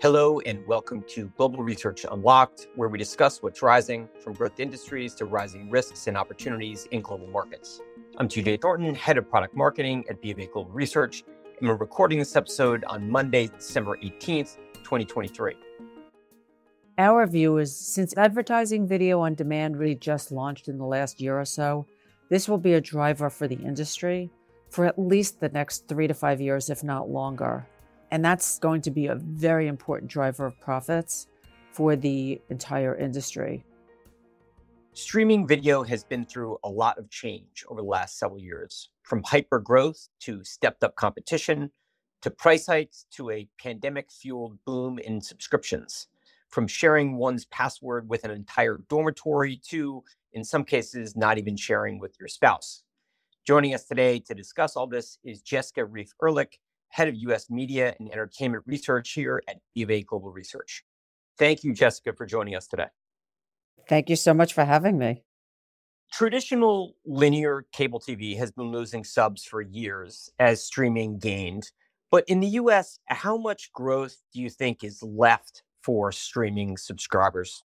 Hello and welcome to Global Research Unlocked, where we discuss what's rising from growth industries to rising risks and opportunities in global markets. I'm TJ Thornton, Head of Product Marketing at BofA Global Research, and we're recording this episode on Monday, December 18th, 2023. Our view is, since advertising video on demand really just launched in the last year or so, this will be a driver for the industry for at least the next 3 to 5 years, if not longer. And that's going to be a very important driver of profits for the entire industry. Streaming video has been through a lot of change over the last several years, from hyper growth to stepped up competition, to price hikes, to a pandemic-fueled boom in subscriptions, from sharing one's password with an entire dormitory to, in some cases, not even sharing with your spouse. Joining us today to discuss all this is Jessica Reif Ehrlich, Head of U.S. Media and Entertainment Research here at BofA Global Research. Thank you, Jessica, for joining us today. Thank you so much for having me. Traditional linear cable TV has been losing subs for years as streaming gained. But in the U.S., how much growth do you think is left for streaming subscribers?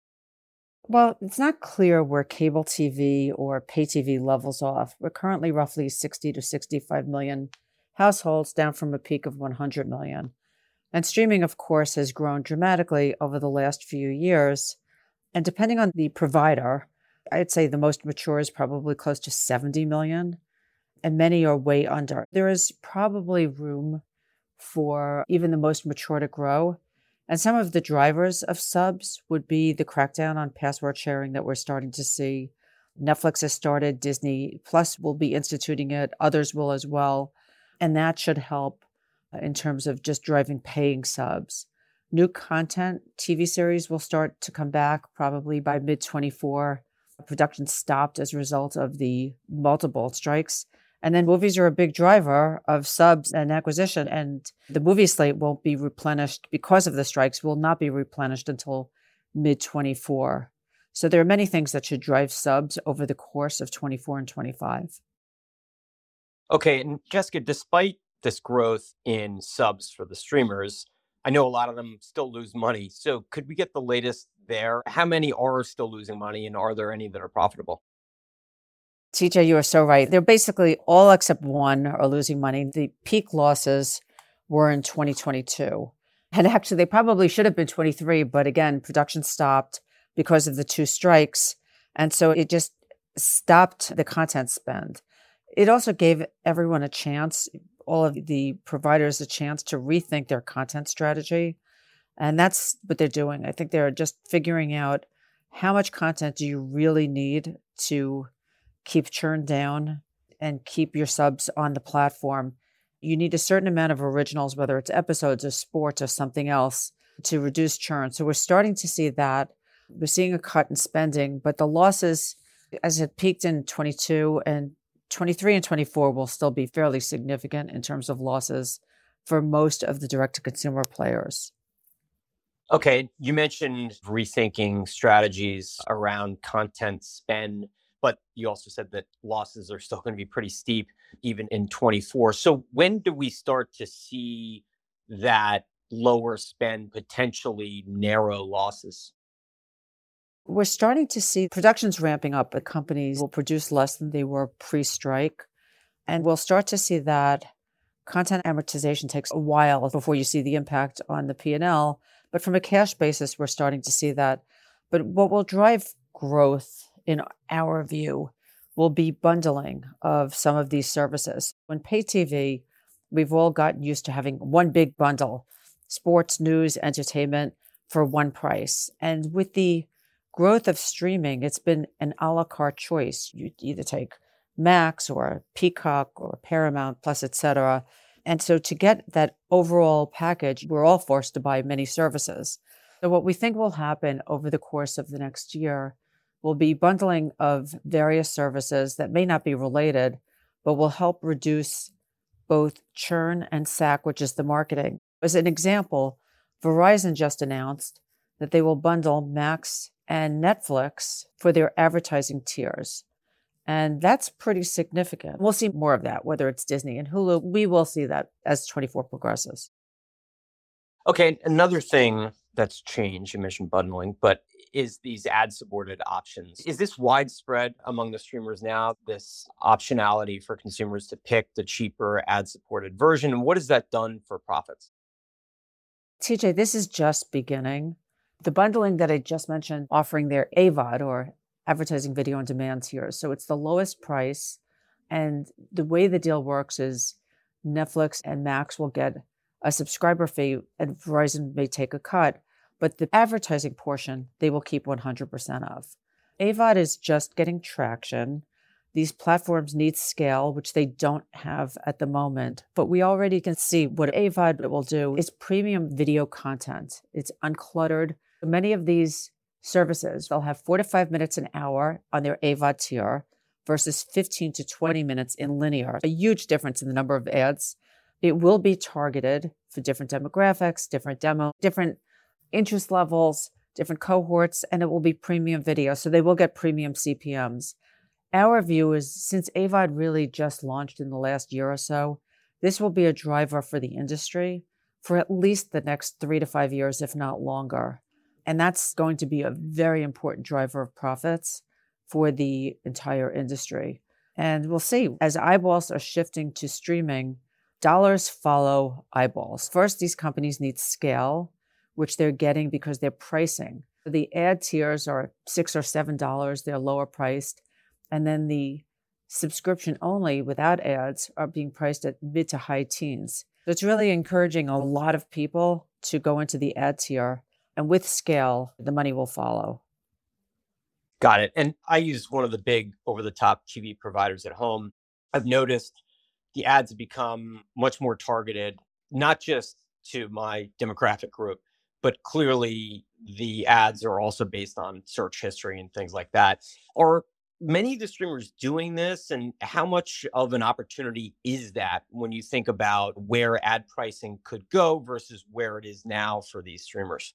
Well, it's not clear where cable TV or pay TV levels off. We're currently roughly 60 to 65 million households, down from a peak of 100 million. And streaming, of course, has grown dramatically over the last few years. And depending on the provider, I'd say the most mature is probably close to 70 million, and many are way under. There is probably room for even the most mature to grow. And some of the drivers of subs would be the crackdown on password sharing that we're starting to see. Netflix has started, Disney Plus will be instituting it, others will as well. And that should help in terms of just driving paying subs. New content, TV series will start to come back probably by mid-24. Production stopped as a result of the multiple strikes. And then movies are a big driver of subs and acquisition. And the movie slate won't be replenished because of the strikes, will not be replenished until mid-24. So there are many things that should drive subs over the course of 24 and 25. Okay, and Jessica, despite this growth in subs for the streamers, I know a lot of them still lose money. So could we get the latest there? How many are still losing money, and are there any that are profitable? TJ, you are so right. They're basically all except one are losing money. The peak losses were in 2022. And actually, they probably should have been 23, but again, production stopped because of the 2 strikes. And so it just stopped the content spend. It also gave everyone a chance, all of the providers a chance to rethink their content strategy. And that's what they're doing. I think they're just figuring out how much content do you really need to keep churn down and keep your subs on the platform. You need a certain amount of originals, whether it's episodes or sports or something else, to reduce churn. So we're starting to see that. We're seeing a cut in spending, but the losses, as it peaked in 22 and 23 and 24 will still be fairly significant in terms of losses for most of the direct-to-consumer players. Okay, you mentioned rethinking strategies around content spend, but you also said that losses are still going to be pretty steep even in 24. So when do we start to see that lower spend potentially narrow losses? We're starting to see productions ramping up, but companies will produce less than they were pre-strike. And we'll start to see that content amortization takes a while before you see the impact on the P&L. But from a cash basis, we're starting to see that. But what will drive growth, in our view, will be bundling of some of these services. When pay TV, we've all gotten used to having one big bundle, sports, news, entertainment, for one price. And with the growth of streaming, it's been an a la carte choice. You either take Max or Peacock or Paramount Plus, et cetera. And so to get that overall package, we're all forced to buy many services. So what we think will happen over the course of the next year will be bundling of various services that may not be related, but will help reduce both churn and SAC, which is the marketing. As an example, Verizon just announced that they will bundle Max and Netflix for their advertising tiers. And that's pretty significant. We'll see more of that, whether it's Disney and Hulu. We will see that as 24 progresses. Okay, another thing that's changed, you mentioned bundling, but is these ad supported options. Is this widespread among the streamers now, this optionality for consumers to pick the cheaper ad supported version? And what has that done for profits? TJ, this is just beginning. The bundling that I just mentioned, offering their AVOD or advertising video on demand tiers. So it's the lowest price. And the way the deal works is Netflix and Max will get a subscriber fee and Verizon may take a cut, but the advertising portion they will keep 100% of. AVOD is just getting traction. These platforms need scale, which they don't have at the moment. But we already can see what AVOD will do is premium video content. It's uncluttered. Many of these services, they'll have 4 to 5 minutes an hour on their AVOD tier versus 15 to 20 minutes in linear. A huge difference in the number of ads. It will be targeted for different demographics, different interest levels, different cohorts, and it will be premium video. So they will get premium CPMs. Our view is since AVOD really just launched in the last year or so, this will be a driver for the industry for at least the next 3 to 5 years, if not longer. And that's going to be a very important driver of profits for the entire industry. And we'll see, as eyeballs are shifting to streaming, dollars follow eyeballs. First, these companies need scale, which they're getting because they're pricing. The ad tiers are $6 or $7, they're lower priced. And then the subscription only without ads are being priced at mid to high teens. So it's really encouraging a lot of people to go into the ad tier. And with scale, the money will follow. Got it. And I use one of the big over the top TV providers at home. I've noticed the ads have become much more targeted, not just to my demographic group, but clearly the ads are also based on search history and things like that. Are many of the streamers doing this? And how much of an opportunity is that when you think about where ad pricing could go versus where it is now for these streamers?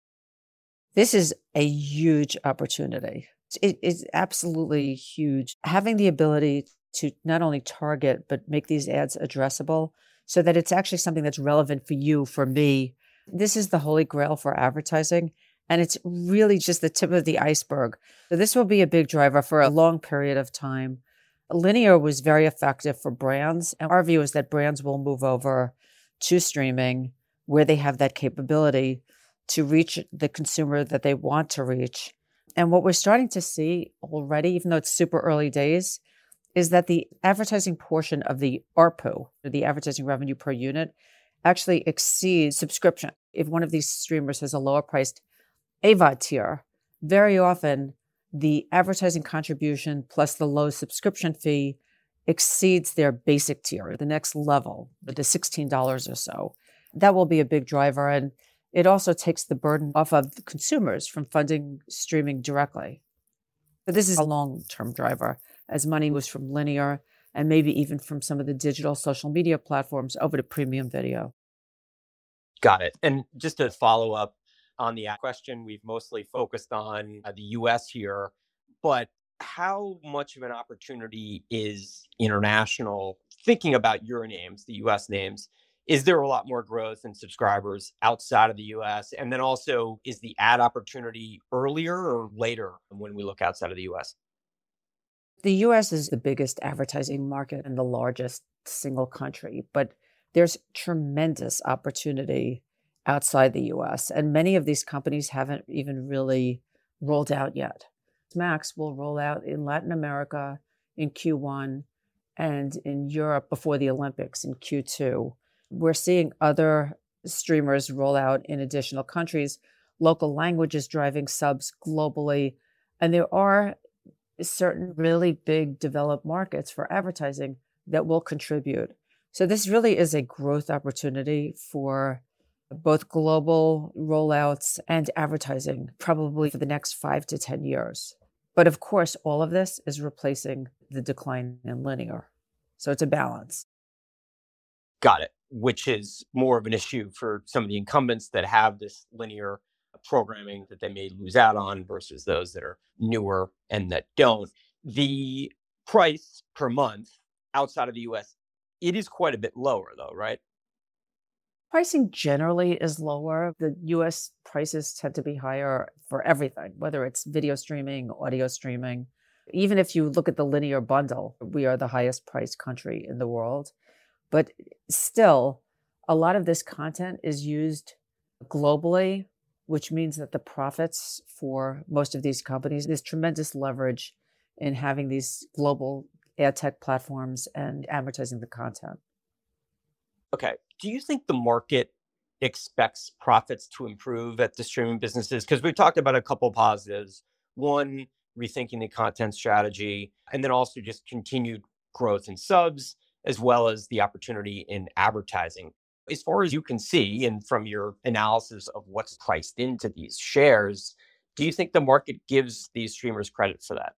This is a huge opportunity. It is absolutely huge. Having the ability to not only target, but make these ads addressable so that it's actually something that's relevant for you, for me. This is the holy grail for advertising. And it's really just the tip of the iceberg. So this will be a big driver for a long period of time. Linear was very effective for brands. And our view is that brands will move over to streaming where they have that capability to reach the consumer that they want to reach. And what we're starting to see already, even though it's super early days, is that the advertising portion of the ARPU, or the advertising revenue per unit, actually exceeds subscription. If one of these streamers has a lower priced AVOD tier, very often the advertising contribution plus the low subscription fee exceeds their basic tier, the next level, the $16 or so. That will be a big driver. And it also takes the burden off of the consumers from funding streaming directly. But this is a long-term driver as money moves from linear and maybe even from some of the digital social media platforms over to premium video. Got it. And just to follow up on the question, we've mostly focused on the US here, but how much of an opportunity is international? Thinking about your names, the US names, is there a lot more growth in subscribers outside of the US? And then also, is the ad opportunity earlier or later when we look outside of the US? The US is the biggest advertising market and the largest single country, but there's tremendous opportunity outside the US. And many of these companies haven't even really rolled out yet. Max will roll out in Latin America in Q1 and in Europe before the Olympics in Q2. We're seeing other streamers roll out in additional countries, local languages driving subs globally. And there are certain really big developed markets for advertising that will contribute. So this really is a growth opportunity for both global rollouts and advertising, probably for the next 5 to 10 years. But of course, all of this is replacing the decline in linear. So it's a balance. Got it. Which is more of an issue for some of the incumbents that have this linear programming that they may lose out on versus those that are newer and that don't. The price per month outside of the US, it is quite a bit lower though, right? Pricing generally is lower. The US prices tend to be higher for everything, whether it's video streaming, audio streaming. Even if you look at the linear bundle, we are the highest priced country in the world. But still, a lot of this content is used globally, which means that the profits for most of these companies, there's tremendous leverage in having these global ad tech platforms and advertising the content. Okay. Do you think the market expects profits to improve at the streaming businesses? Because we've talked about a couple positives. One, rethinking the content strategy, and then also just continued growth in subs, as well as the opportunity in advertising. As far as you can see, and from your analysis of what's priced into these shares, do you think the market gives these streamers credit for that?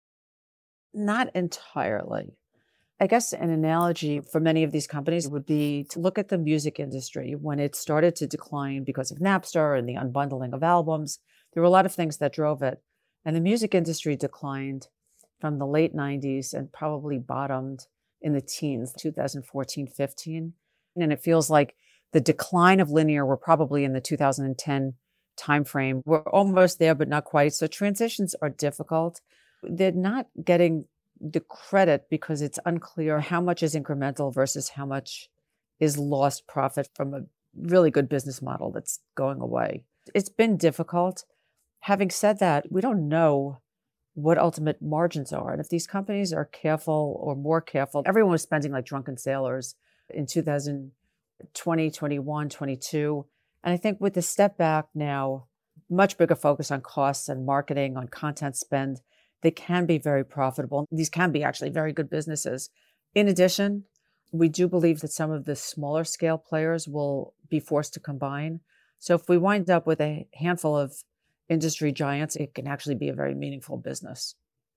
Not entirely. I guess an analogy for many of these companies would be to look at the music industry when it started to decline because of Napster and the unbundling of albums. There were a lot of things that drove it. And the music industry declined from the late 90s and probably bottomed in the teens, 2014, 15. And it feels like the decline of linear, we're probably in the 2010 timeframe. We're almost there, but not quite. So transitions are difficult. They're not getting the credit because it's unclear how much is incremental versus how much is lost profit from a really good business model that's going away. It's been difficult. Having said that, we don't know what ultimate margins are. And if these companies are careful or more careful, everyone was spending like drunken sailors in 2020, 21, 22. And I think with the step back now, much bigger focus on costs and marketing, on content spend, they can be very profitable. These can be actually very good businesses. In addition, we do believe that some of the smaller scale players will be forced to combine. So if we wind up with a handful of industry giants, it can actually be a very meaningful business.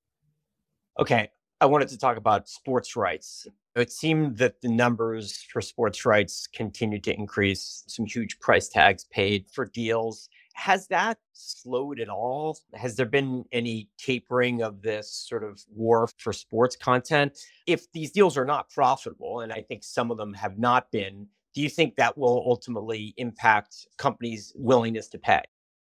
Okay. I wanted to talk about sports rights. It seemed that the numbers for sports rights continued to increase, some huge price tags paid for deals. Has that slowed at all? Has there been any tapering of this sort of war for sports content? If these deals are not profitable, and I think some of them have not been, do you think that will ultimately impact companies' willingness to pay?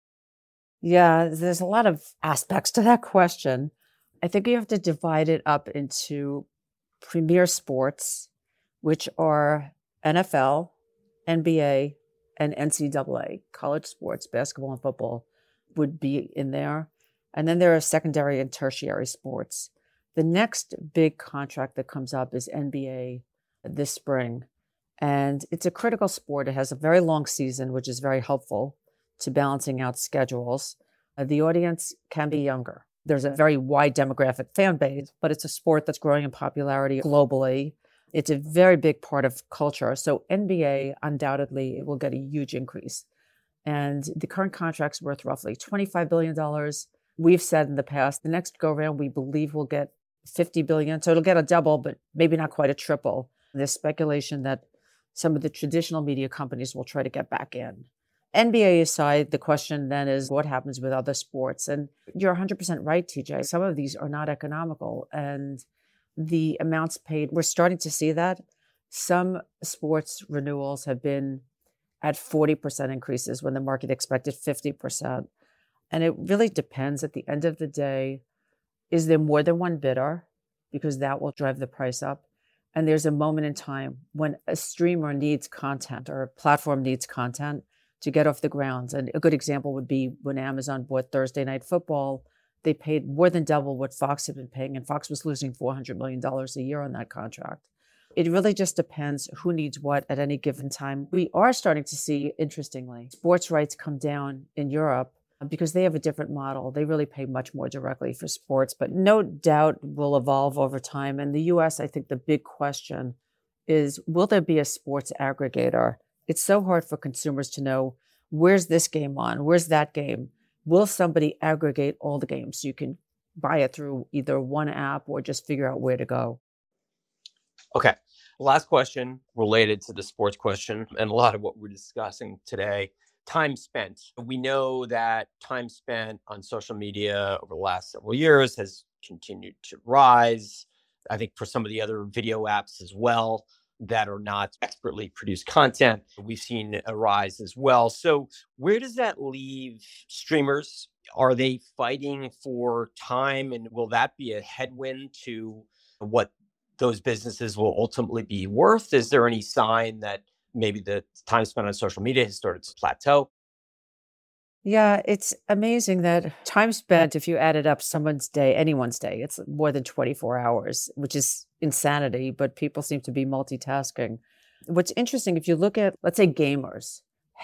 Yeah, there's a lot of aspects to that question. I think you have to divide it up into premier sports, which are NFL, NBA, and NCAA. College sports, basketball and football would be in there. And then there are secondary and tertiary sports. The next big contract that comes up is NBA this spring. And it's a critical sport. It has a very long season, which is very helpful to balancing out schedules. The audience can be younger. There's a very wide demographic fan base, but it's a sport that's growing in popularity globally. It's a very big part of culture. So NBA, undoubtedly, it will get a huge increase. And the current contract's worth roughly $25 billion. We've said in the past, the next go round, we believe we'll get 50 billion. So it'll get a double, but maybe not quite a triple. There's speculation that some of the traditional media companies will try to get back in. NBA aside, the question then is what happens with other sports? And you're 100% right, TJ. Some of these are not economical. And the amounts paid, we're starting to see that. Some sports renewals have been at 40% increases when the market expected 50%. And it really depends at the end of the day, is there more than one bidder? Because that will drive the price up. And there's a moment in time when a streamer needs content or a platform needs content to get off the ground. And a good example would be when Amazon bought Thursday Night Football, they paid more than double what Fox had been paying, and Fox was losing $400 million a year on that contract. It really just depends who needs what at any given time. We are starting to see, interestingly, sports rights come down in Europe because they have a different model. They really pay much more directly for sports, but no doubt will evolve over time. In the US, I think the big question is, will there be a sports aggregator? It's so hard for consumers to know, where's this game on? Where's that game? Will somebody aggregate all the games so you can buy it through either one app or just figure out where to go? Okay. Last question related to the sports question and a lot of what we're discussing today. Time spent. We know that time spent on social media over the last several years has continued to rise. I think for some of the other video apps as well. that are not expertly produced content. We've seen a rise as well. So, where does that leave streamers? Are they fighting for time? And will that be a headwind to what those businesses will ultimately be worth? Is there any sign that maybe the time spent on social media has started to plateau? Yeah, it's amazing that time spent, if you added up someone's day, anyone's day, it's more than 24 hours, which is insanity, but people seem to be multitasking. What's interesting, if you look at, let's say, gamers,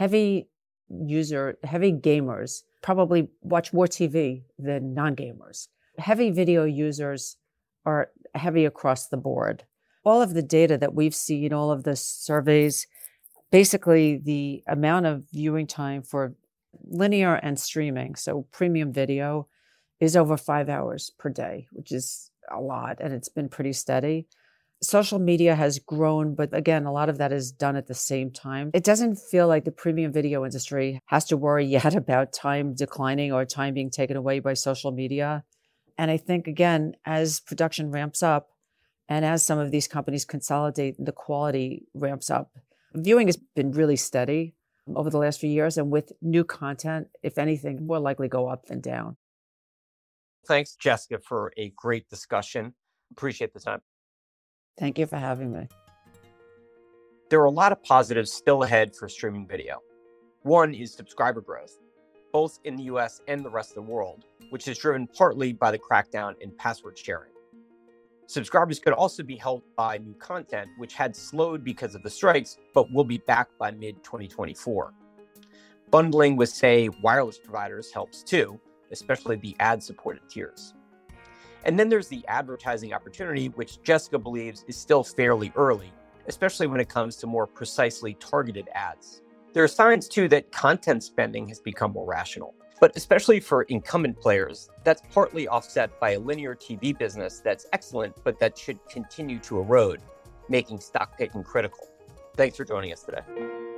heavy gamers probably watch more TV than non gamers. Heavy video users are heavy across the board. All of the data that we've seen, all of the surveys, basically the amount of viewing time for linear and streaming, so premium video, is over 5 hours per day, which is a lot, and it's been pretty steady. Social media has grown, but again, a lot of that is done at the same time. It doesn't feel like the premium video industry has to worry yet about time declining or time being taken away by social media. And I think, again, as production ramps up and as some of these companies consolidate and the quality ramps up, viewing has been really steady over the last few years. And with new content, if anything, more likely go up than down. Thanks, Jessica, for a great discussion. Appreciate the time. Thank you for having me. There are a lot of positives still ahead for streaming video. One is subscriber growth, both in the US and the rest of the world, which is driven partly by the crackdown in password sharing. Subscribers could also be helped by new content, which had slowed because of the strikes, but will be back by mid-2024. Bundling with, say, wireless providers helps too, especially the ad-supported tiers. And then there's the advertising opportunity, which Jessica believes is still fairly early, especially when it comes to more precisely targeted ads. There are signs, too, that content spending has become more rational. But especially for incumbent players, that's partly offset by a linear TV business that's excellent, but that should continue to erode, making stock picking critical. Thanks for joining us today.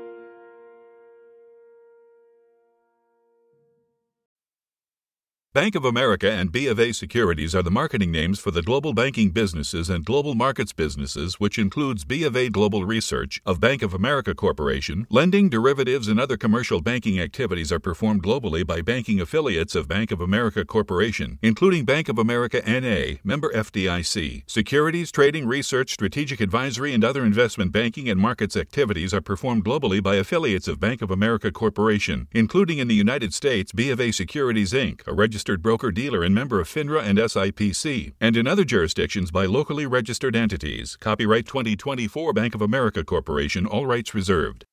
Bank of America and BofA Securities are the marketing names for the global banking businesses and global markets businesses, which includes BofA Global Research of Bank of America Corporation. Lending, derivatives, and other commercial banking activities are performed globally by banking affiliates of Bank of America Corporation, including Bank of America N.A., member FDIC. Securities, trading, research, strategic advisory, and other investment banking and markets activities are performed globally by affiliates of Bank of America Corporation, including in the United States BofA Securities, Inc., a registered broker-dealer and member of FINRA and SIPC, and in other jurisdictions by locally registered entities. Copyright 2024 Bank of America Corporation, all rights reserved.